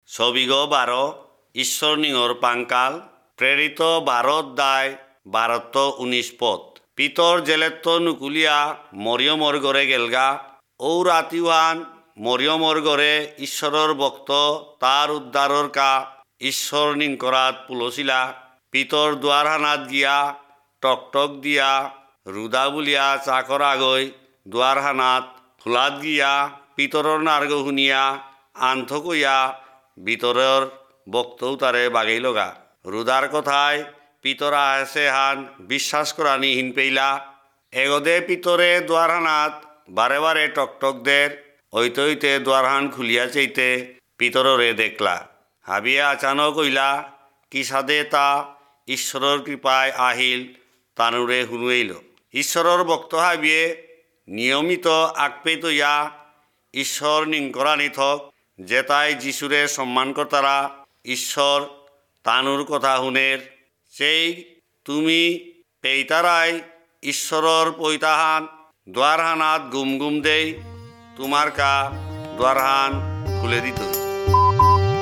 ছবিগ 12 ঈশ্বর নিঙর পাঙ্কাল প্রেরিত ভারত দায় 12-19 পথ পিতর জেলেত্ত নুকুলিয়া মরিয়মর গড়ে গেলগা ও রাতিওয়ান মরিয়মর গড়ে ঈশ্বরর ভক্ত তার উদ্ধারর কা ঈশ্বর নিংকরাত পুলসিলা পিতর দুয়ারহানাত গিয়া টকটক দিয়া রুদা বুলিয়া চাকর আগৈ দুয়ারহানাত ফুলাত গিয়া পিতরর নার্গ শুনিয়া আন্থ কইয়া ভিতরের বক্তও তারে বাগেই লগা রুদার কথায় পিতরা আছে হান বিশ্বাস করানি হিন পেইলা এগদে পিতরে দুয়ারহানাত বারে বারে টকটক দের ওইতে ওইতে দুয়ারহান খুলিয়া চাইতে পিতররে দেখলা হাবিয়া আচানক কইলা কি সাদে তা ঈশ্বরের কৃপায় আহিল তানুরে হুনুইল ঈশ্বরের ভক্ত হাবিয়ে নিয়মিত আকপে তৈয়া ঈশ্বর নিংকরানি থক যেতাই যিশুরে সম্মান কর্তারা ঈশ্বর তানুর কথা শুনের সেই তুমি পেইতারাই ঈশ্বরর পৈতাহান দুয়ারহানাত গুম গুম দেই তোমার কা দুয়ারহান খুলে দিত।